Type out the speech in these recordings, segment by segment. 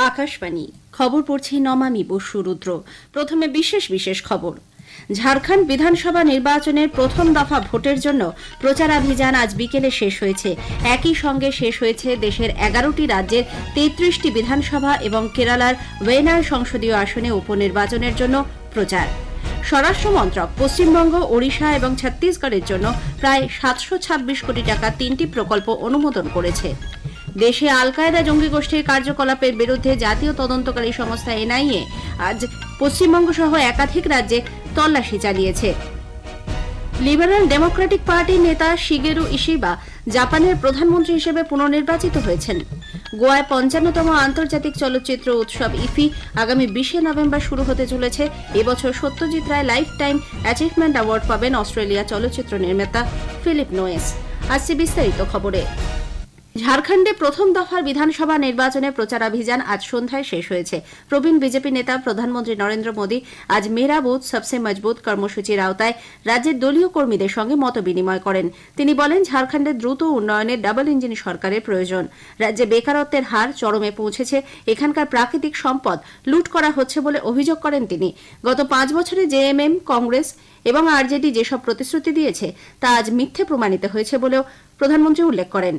আকাশবাণী খবর পড়ছি নমামি বসু রুদ্র। প্রথমে বিশেষ বিশেষ খবর। ঝাড়খণ্ড বিধানসভা নির্বাচনের প্রথম দফা ভোটের জন্য প্রচারাভিযান আজ বিকেলে শেষ হয়েছে। একই সঙ্গে শেষ হয়েছে দেশের 11টি রাজ্যের 33টি বিধানসভা এবং কেরালার ওয়েনার সংসদীয় আসনে উপনির্বাচনের জন্য প্রচার। স্বরাষ্ট্র মন্ত্রক পশ্চিমবঙ্গ, ওড়িশা এবং ছত্তিশগড়ের জন্য প্রায় 726 কোটি টাকা 3টি প্রকল্প অনুমোদন করেছে। দেশে আল কায়দা জঙ্গি গোষ্ঠীর কার্যকলাপের বিরুদ্ধে জাতীয় তদন্তকারী সংস্থা এনআইএ আজ পশ্চিমবঙ্গ সহ একাধিক রাজ্যে তল্লাশি চালিয়েছে। লিবারেল ডেমোক্রেটিক পার্টির নেতা শিগেরু ইশিবা জাপানের প্রধানমন্ত্রী হিসেবে পুনর্নির্বাচিত হয়েছেন। গোয়ায় 55তম আন্তর্জাতিক চলচ্চিত্র উৎসব ইফি আগামী 20 নভেম্বর শুরু হতে চলেছে। এবছর Satyajit Ray lifetime achievement award পাবেন অস্ট্রেলিয়া চলচ্চিত্র নির্মাতা ফিলিপ নোয়েস। আসছে বিস্তারিত খবরে। ঝাড়খণ্ডে প্রথম দফার বিধানসভা নির্বাচনে প্রচারাভিযান আজ সন্ধ্যায় শেষ হয়েছে। প্রবীণ বিজেপি নেতা প্রধানমন্ত্রী নরেন্দ্র মোদী আজ মেরা বুথ সবসে মজবুত কর্মসূচির আওতায় রাজ্যের দলীয় কর্মীদের সঙ্গে মত বিনিময় করেন। তিনি বলেন, ঝাড়খণ্ডের দ্রুত উন্নয়নে ডাবল ইঞ্জিন সরকারের প্রয়োজন। রাজ্যে বেকারত্বের হার চরমে পৌঁছেছে। এখানকার প্রাকৃতিক সম্পদ লুট করা হচ্ছে বলে অভিযোগ করেন তিনি। গত 5 বছরে জেএমএম, কংগ্রেস এবং আরজেডি যেসব প্রতিশ্রুতি দিয়েছে তা আজ মিথ্যে প্রমাণিত হয়েছে বলেও প্রধানমন্ত্রী উল্লেখ করেন।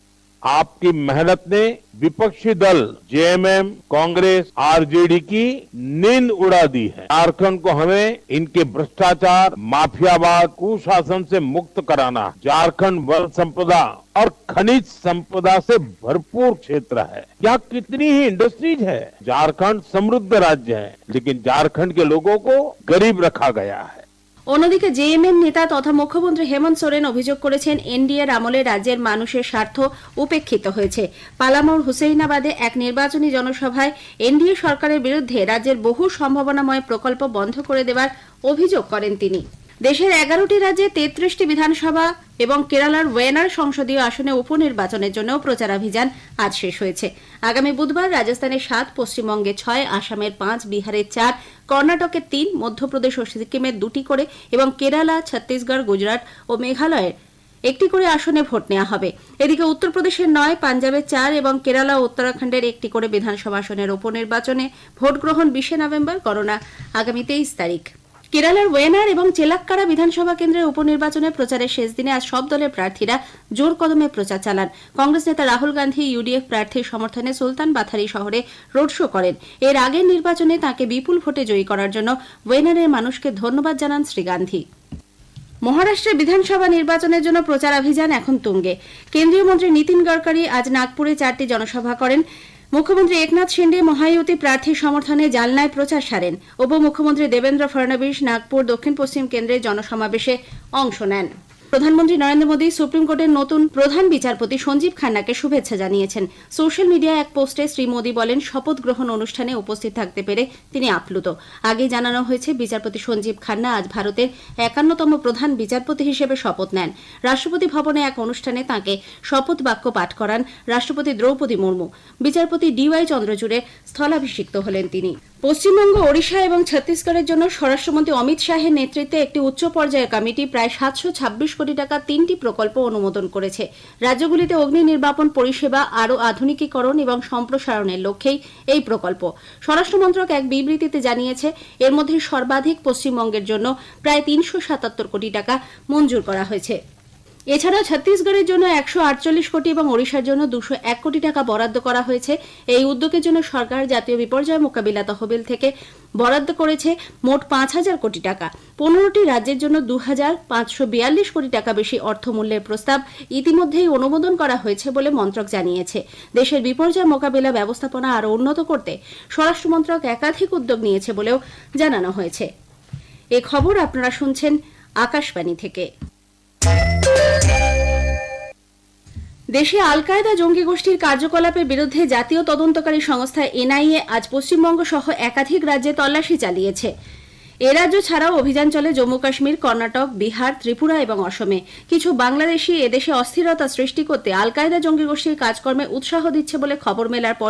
आपकी मेहनत ने विपक्षी दल जेएमएम, कांग्रेस, आरजेडी की नींद उड़ा दी है। झारखंड को हमें इनके भ्रष्टाचार, माफियावाद, कुशासन से मुक्त कराना। झारखंड वन संपदा और खनिज संपदा से भरपूर क्षेत्र है। क्या कितनी ही इंडस्ट्रीज है। झारखंड समृद्ध राज्य है, लेकिन झारखंड के लोगों को गरीब रखा गया है। অন্যদিকে জেএমএম নেতা তথা মুখ্যমন্ত্রী হেমন্ত সোরেন অভিযোগ করেছেন, এনডিএর আমলে রাজ্যের মানুষের স্বার্থ উপেক্ষিত হয়েছে। পালামৌর হুসেইনাবাদে এক নির্বাচনী জনসভায় এনডিএ সরকারের বিরুদ্ধে রাজ্যের বহু সম্ভাবনাময় প্রকল্প বন্ধ করে দেওয়ার অভিযোগ করেন তিনি। দেশের 11টি রাজ্যে 33টি বিধানসভা এবং কেরালার ওয়েনার সংসদীয় আসনে উপনির্বাচনের জন্য প্রচারাভিযান আজ শেষ হয়েছে। আগামী বুধবার রাজস্থানে 7, পশ্চিমবঙ্গে 6, আসামের 5, বিহারের 4, কর্ণাটকের 3, মধ্যপ্রদেশ ও সিকিমের 2টি করে এবং কেরালা, ছত্তিশগড়, গুজরাট ও মেঘালয়ের 1টি করে আসনে ভোট নেওয়া হবে। এদিকে উত্তরপ্রদেশের 9, পাঞ্জাবের 4 এবং কেরালা ও উত্তরাখণ্ডের 1টি করে বিধানসভা আসনের উপনির্বাচনে ভোট গ্রহণ 20 নভেম্বর, গণনা আগামী 23 তারিখ। কেরালার ওয়েনার এবং চেলাক্কারা বিধানসভা কেন্দ্রের উপনির্বাচনে প্রচারের শেষ দিনে আজ সব দলের প্রার্থীরা জোর কদমে প্রচার চালান। কংগ্রেস নেতা রাহুল গান্ধী ইউডিএফ প্রার্থীর সমর্থনে সুলতান বাথারি শহরে রোড শো করেন। এর আগের নির্বাচনে তাঁকে বিপুল ভোটে জয়ী করার জন্য ওয়েনারের মানুষকে ধন্যবাদ জানান শ্রী গান্ধী। মহারাষ্ট্রের বিধানসভা নির্বাচনের জন্য প্রচারাভিযান এখন তুঙ্গে। কেন্দ্রীয় মন্ত্রী নীতিন গডকরি আজ নাগপুরে 4টি জনসভা করেন। মুখ্যমন্ত্রী একনাথ শিন্ডে মহায়ুতি প্রার্থীর সমর্থনে জালনায় প্রচার সারেন। উপমুখ্যমন্ত্রী দেবেন্দ্র ফডনবিস নাগপুর দক্ষিণ পশ্চিম কেন্দ্রে জনসমাবেশে অংশ নেন। প্রধানমন্ত্রী নরেন্দ্র মোদী সুপ্রিম কোর্টের নতুন প্রধান বিচারপতি সঞ্জীব খান্নাকে শুভেচ্ছা জানিয়েছেন। সোশ্যাল মিডিয়ায় এক পোস্টে শ্রী মোদী বলেন, শপথ গ্রহণ অনুষ্ঠানে উপস্থিত থাকতে পেরে তিনি আপ্লুত। আগেই জানানো হয়েছে, বিচারপতি সঞ্জীব খান্না আজ ভারতের 51তম প্রধান বিচারপতি হিসেবে শপথ নেন। রাষ্ট্রপতি ভবনে এক অনুষ্ঠানে তাঁকে শপথ বাক্য পাঠ করান রাষ্ট্রপতি দ্রৌপদী মুর্মু। বিচারপতি ডিওয়াই চন্দ্রচূড়ে স্থলাভিষিক্ত হলেন তিনি। পশ্চিমবঙ্গ, ওড়িশা এবং ছত্তিশগড়ের জন্য স্বরাষ্ট্রমন্ত্রী অমিত শাহের নেতৃত্বে একটি উচ্চ পর্যায়ের কমিটি প্রায় 726 কোটি টাকা 3টি প্রকল্প অনুমোদন করেছে। রাজ্যগুলিতে অগ্নি নির্বাপন পরিষেবা আরও আধুনিকীকরণ এবং সম্প্রসারণের লক্ষ্যেই এই প্রকল্প। স্বরাষ্ট্রমন্ত্রক এক বিবৃতিতে জানিয়েছে, এর মধ্যে সর্বাধিক পশ্চিমবঙ্গের জন্য প্রায় 377 কোটি টাকা মঞ্জুর করা হয়েছে। এছাড়াও ছত্তিশগড়ের জন্য 148 কোটি এবং ওড়িশার জন্য 201 কোটি টাকা বরাদ্দ করা হয়েছে। এই উদ্যোগের জন্য সরকার জাতীয় বিপর্যয় মোকাবিলা তহবিল থেকে বরাদ্দ করেছে মোট 5,000 কোটি টাকা। 15টি রাজ্যের জন্য 2,542 কোটি টাকা বেশি অর্থমূল্যের প্রস্তাব ইতিমধ্যেই অনুমোদন করা হয়েছে বলে মন্ত্রক জানিয়েছে। দেশের বিপর্যয় মোকাবিলা ব্যবস্থাপনা আরও উন্নত করতে স্বরাষ্ট্র মন্ত্রক একাধিক উদ্যোগ নিয়েছে বলেও জানানো হয়েছে। এ খবর আপনারা শুনছেন আকাশবাণী থেকে। দেশে আল কায়দা জঙ্গি গোষ্ঠীর কার্যকলাপের বিরুদ্ধে জাতীয় তদন্তকারী সংস্থা এনআইএ আজ পশ্চিমবঙ্গ সহ একাধিক রাজ্যে তল্লাশি চালিয়েছে। এ রাজ্য ছাড়াও অভিযান চলে জম্মু কাশ্মীর, কর্ণাটক, বিহার, ত্রিপুরা এবং অসমে। কিছু বাংলাদেশি এদেশে অস্থিরতা সৃষ্টি করতে আল কায়দা জঙ্গি গোষ্ঠীর কাজকর্মে উৎসাহ দিচ্ছে বলে খবর মেলার পরই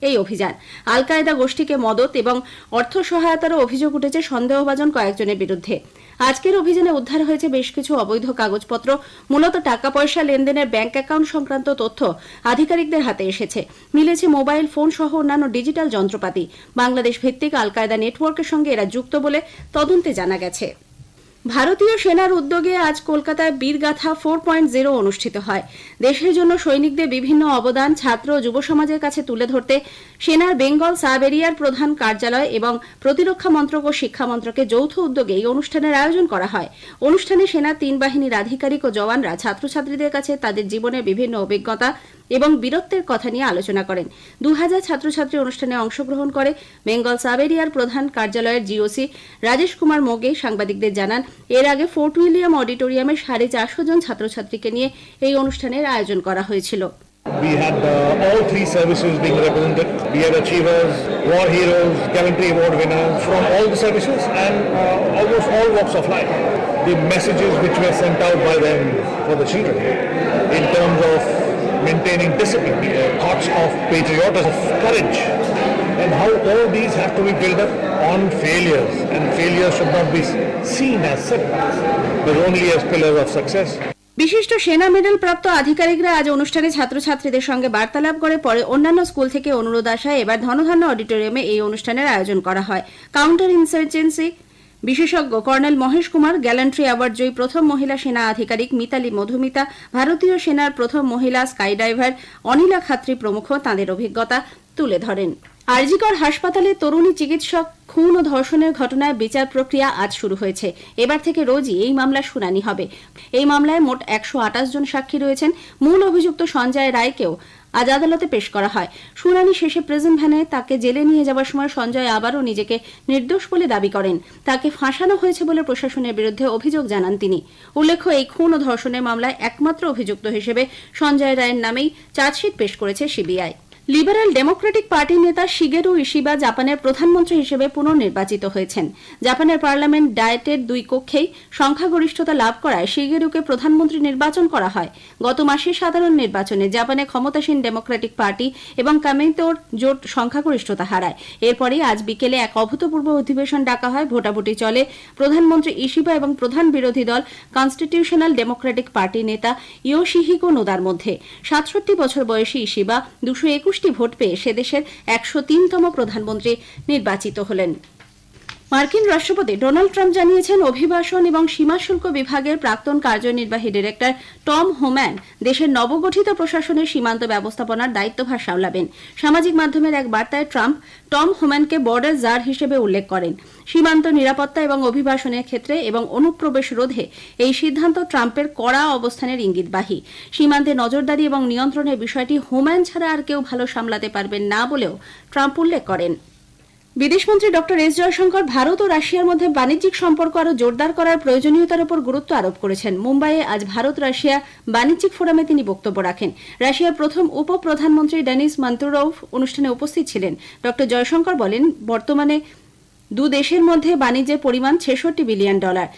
এই অভিযান। আল কায়েদা গোষ্ঠীকে মদত এবং অর্থ সহায়তারও অভিযোগ উঠেছে সন্দেহভাজন কয়েকজনের বিরুদ্ধে। আজকের অভিযানে উদ্ধার হয়েছে বেশ কিছু অবৈধ কাগজপত্র, মূলত টাকা পয়সা লেনদেনের ব্যাংক অ্যাকাউন্ট সংক্রান্ত তথ্য আধিকারিকদের হাতে এসেছে। মিলেছে মোবাইল ফোন সহ অন্যান্য ডিজিটাল যন্ত্রপাতি। বাংলাদেশ ভিত্তিক আল কায়েদা নেটওয়ার্কের সঙ্গে এরা যুক্ত বলে তদন্তে জানা গেছে। ভারতীয় সেনার উদ্যোগে আজ কলকাতায় বীরগাথা 4.0 অনুষ্ঠিত হয়। দেশের জন্য সৈনিকদের বিভিন্ন অবদান ছাত্র ও যুব সমাজের কাছে তুলে ধরতে সেনার বেঙ্গল সাব এরিয়ার প্রধান কার্যালয় এবং প্রতিরক্ষা মন্ত্রক ও শিক্ষা মন্ত্রকের যৌথ উদ্যোগে এই অনুষ্ঠানের আয়োজন করা হয়। অনুষ্ঠানে সেনার 3 বাহিনীর আধিকারিক ও জওয়ানরা ছাত্রছাত্রীদের কাছে তাদের জীবনের বিভিন্ন অভিজ্ঞতা এবং বীরত্বের কথা নিয়ে আলোচনা করেন। 2000 ছাত্রছাত্রী অনুষ্ঠানে অংশগ্রহণ করে। বেঙ্গল সাব এরিয়ার প্রধান কার্যালয়ের জিওসি রাজেশ কুমার মোগে সাংবাদিকদের জানান, এর আগে ফোর্ট উইলিয়াম অডিটোরিয়ামে 450 জন ছাত্রছাত্রীকে নিয়ে এই অনুষ্ঠানের আয়োজন করা হয়েছিল। We had all three services being represented. We had achievers, war heroes, gallantry award winners from all the services and almost all walks of life. The messages which were sent out by them for the children in terms of maintaining discipline, thoughts of patriotism, of courage, and how all these have to be built up on failures, and failures should not be seen as setbacks, but only as pillars of success. বিশিষ্ট সেনা medal প্রাপ্ত আধিকারিকরা আজ অনুষ্ঠানে ছাত্রছাত্রীদের সঙ্গে বার্তালাপ করে পরে অন্যান্য স্কুল থেকে অনুরোধ আসায় এবার ধনধান্য অডিটোরিয়ামে এই অনুষ্ঠানের আয়োজন করা হয়। কাউন্টার ইনসার্জেন্সি বিশেষজ্ঞ colonel Mahesh Kumar, gallantry award জয়ী প্রথম মহিলা সেনা আধিকারিক মিতালি মধুমিতা, ভারতীয় সেনার প্রথম মহিলা স্কাই ডাইভার অনিলা খাত্রী প্রমুখ তাঁদের অভিজ্ঞতা তুলে ধরেন। আরজিকর হাসপাতালে তরুণী চিকিৎসক খুন ও ধর্ষণের ঘটনায় বিচার প্রক্রিয়া আজ শুরু হয়েছে। এবার থেকে রোজই এই মামলার শুনানি হবে। এই মামলায় মোট 128 জন সাক্ষী রয়েছেন। মূল অভিযুক্ত সঞ্জয় রায়কেও আজ আদালতে পেশ করা হয়। শুনানি শেষে প্রিজন ভ্যানে তাকে জেলে নিয়ে যাওয়ার সময় সঞ্জয় আবারও নিজেকে নির্দোষ বলে দাবি করেন। তাকে ফাঁসানো হয়েছে বলে প্রশাসনের বিরুদ্ধে অভিযোগ জানান তিনি। উল্লেখ্য, এই খুন ও ধর্ষণের মামলায় একমাত্র অভিযুক্ত হিসেবে সঞ্জয় রায়ের নামেই চার্জশিট পেশ করেছে সিবিআই। লিবারেল ডেমোক্রেটিক পার্টির নেতা শিগেরু ইশিবা জাপানের প্রধানমন্ত্রী হিসেবে পুনর্নির্বাচিত হয়েছেন। জাপানের পার্লামেন্ট ডায়েটের 2 কক্ষেই সংখ্যাগরিষ্ঠতা লাভ করায় শিগেরুকে প্রধানমন্ত্রী নির্বাচন করা হয়। গত মাসে সাধারণ নির্বাচনে জাপানে ক্ষমতাসীন ডেমোক্রেটিক পার্টি এবং কামিন্তোর জোট সংখ্যাগরিষ্ঠতা হারায়। এরপরই আজ বিকেলে এক অভূতপূর্ব অধিবেশন ডাকা হয়। ভোটাভুটি চলে প্রধানমন্ত্রী ইশিবা এবং প্রধান বিরোধী দল কনস্টিটিউশনাল ডেমোক্রেটিক পার্টি নেতা ইয়োশিহিকো নোদার মধ্যে। 67 বছর বয়সী ইশিবা 221 ভোট পেয়ে সে দেশের 103তম প্রধানমন্ত্রী নির্বাচিত হলেন। মার্কিন রাষ্ট্রপতি ডোনাল্ড ট্রাম্প জানিয়েছেন, অভিবাসন এবং সীমা শুল্ক বিভাগের প্রাক্তন কার্যনির্বাহী ডিরেক্টর টম হোম্যান দেশের নবগঠিত প্রশাসনের সীমান্ত ব্যবস্থাপনার দায়িত্বভার সামলাবেন। সামাজিক মাধ্যমের এক বার্তায় ট্রাম্প টম হোম্যানকে বর্ডার জার হিসেবে উল্লেখ করেন। সীমান্ত নিরাপত্তা এবং অভিবাসনের ক্ষেত্রে এবং অনুপ্রবেশ রোধে এই সিদ্ধান্ত ট্রাম্পের কড়া অবস্থানের ইঙ্গিতবাহী। সীমান্তে নজরদারি এবং নিয়ন্ত্রণের বিষয়টি হোম্যান ছাড়া আর কেউ ভালো সামলাতে পারবেন না বলেও ট্রাম্প উল্লেখ করেন। বিদেশমন্ত্রী ডক্টর এস জয়শঙ্কর ভারত ও রাশিয়ার মধ্যে বাণিজ্যিক সম্পর্ক আরও জোরদার করার প্রয়োজনীয়তার উপর গুরুত্ব আরোপ করেছেন। মুম্বাইয়ে আজ ভারত রাশিয়া বাণিজ্যিক ফোরামে তিনি বক্তব্য রাখেন। রাশিয়ার প্রথম উপপ্রধানমন্ত্রী ডেনিস মান্তুরোভ অনুষ্ঠানে উপস্থিত ছিলেন। ডক্টর জয়শঙ্কর বলেন, বর্তমানে দু দেশের মধ্যে বাণিজ্যের পরিমাণ $66 বিলিয়ন।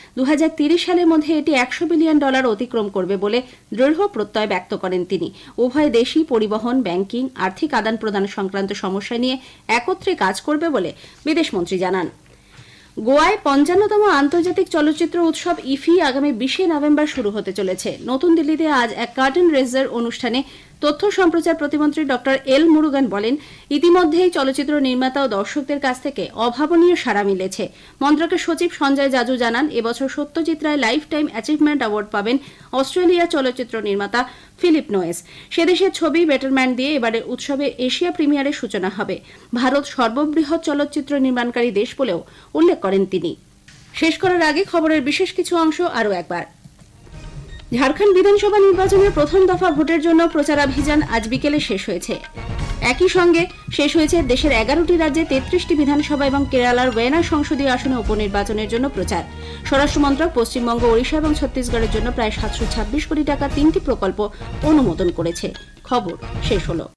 2030 সালের মধ্যে এটি $100 বিলিয়ন অতিক্রম করবে বলে দৃঢ় প্রত্যয় ব্যক্ত করেন তিনি। উভয় দেশই পরিবহন, ব্যাংকিং, আর্থিক আদান প্রদান সংক্রান্ত সমস্যা নিয়ে একত্রে কাজ করবে বলে বিদেশমন্ত্রী জানান। গোয়ায় 55তম আন্তর্জাতিক চলচ্চিত্র উৎসব ইফি আগামী 20 নভেম্বর শুরু হতে চলেছে। নতুন দিল্লিতে আজ এক কার্টেন রেজার অনুষ্ঠানে তথ্য সম্প্রচার প্রতিমন্ত্রী ডক্টর এল মুরুগান বলেন, ইতিমধ্যেই চলচ্চিত্র নির্মাতা ও দর্শকদের কাছ থেকে অভাবনীয় সাড়া মিলেছে। মন্ত্রকের সচিব সঞ্জয় জাজু জানান, এবছর Satyajit Ray lifetime achievement award পাবেন অস্ট্রেলিয়া চলচ্চিত্র নির্মাতা ফিলিপ নোয়েস। সেদেশের ছবি বেটারম্যান দিয়ে এবারের উৎসবে এশিয়া প্রিমিয়ারের সূচনা হবে। ভারত সর্ববৃহৎ চলচ্চিত্র নির্মাণকারী দেশ বলেও উল্লেখ করেন তিনি। শেষ করার আগে খবরের বিশেষ কিছু অংশ আরও একবার। ঝাড়খণ্ড বিধানসভা নির্বাচনের প্রথম দফা ভোটের জন্য প্রচারাভিযান আজ বিকেলে শেষ হয়েছে। একই সঙ্গে শেষ হয়েছে দেশের 11টি রাজ্যে 33টি বিধানসভা এবং কেরালার ওয়েনার সংসদীয় আসনে উপনির্বাচনের জন্য প্রচার। স্বরাষ্ট্রমন্ত্রক পশ্চিমবঙ্গ, ওড়িশা এবং ছত্তিশগড়ের জন্য প্রায় 726 কোটি টাকা 3টি প্রকল্প অনুমোদন করেছে। খবর শেষ হলো।